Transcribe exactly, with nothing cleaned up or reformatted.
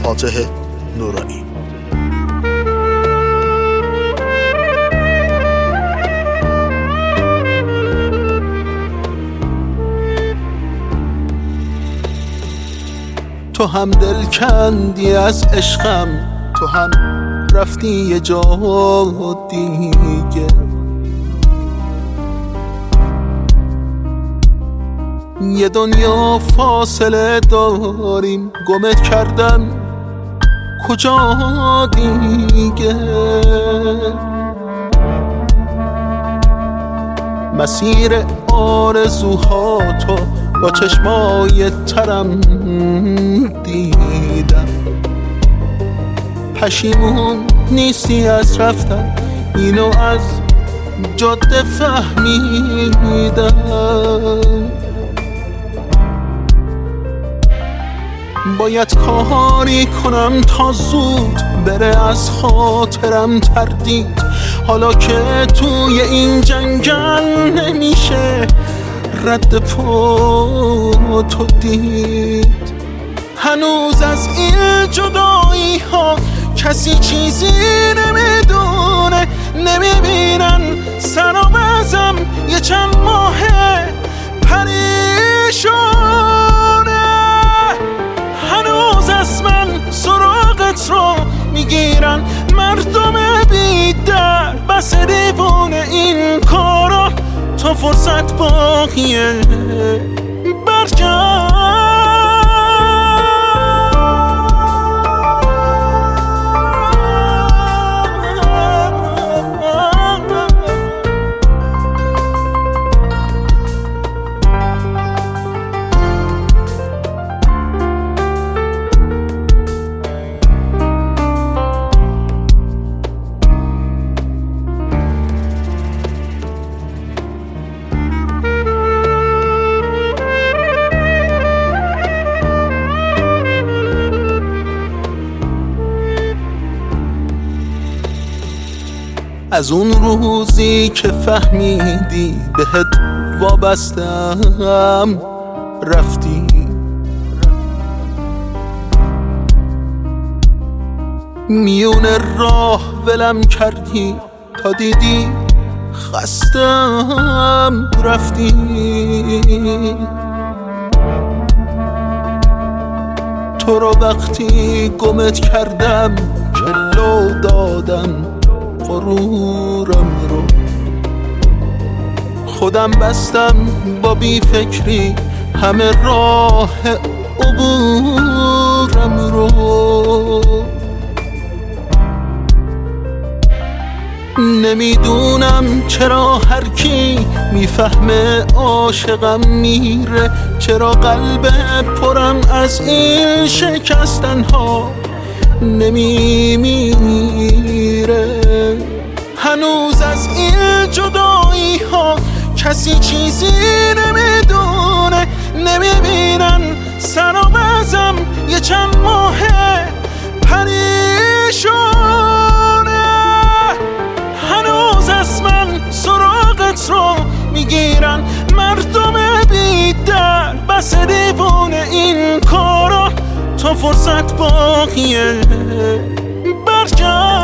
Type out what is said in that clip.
فاتح نورانی. تو هم دل کندی از عشقم، تو هم رفتی یه جا دیگه، یه دنیا فاصله داریم، گمت کردم کجا دیگه. مسیر آرزوهاتو با چشمای ترم دیدم، پشیمون نیستی از رفتن، اینو از جاده فهمیدم. باید کاری کنم تا زود بره از خاطرم تردید، حالا که توی این جنگل نمیشه رد پا تو دید. هنوز از این جدایی ها کسی چیزی نمیدونه، نمیبینن سر و وزم یه چند ماه پریشونه. هنوز از من سراغت رو میگیرن مردم بی در، بس دیوونه این کارا تا فرصت باقیه برگرد. از اون روزی که فهمیدی بهت وابستم رفتی، میون راه ولم کردی تا دیدی خستم رفتی. تو رو وقتی گمت کردم جلو دادم غرورم رو، خودم بستم با بی فکری همه راه عبورم رو. نمیدونم چرا هر کی میفهمه عاشقم میره، چرا قلب پرم از این شکستن ها نمیمیره. هنوز از این جدایی ها کسی چیزی نمیدونه، نمیبینن سر و وزم یه چند ماه پریشونه. هنوز از من سراغت رو میگیرن مردم بی در، بس دیوونه این کارا تا فرصت باقیه برگرد.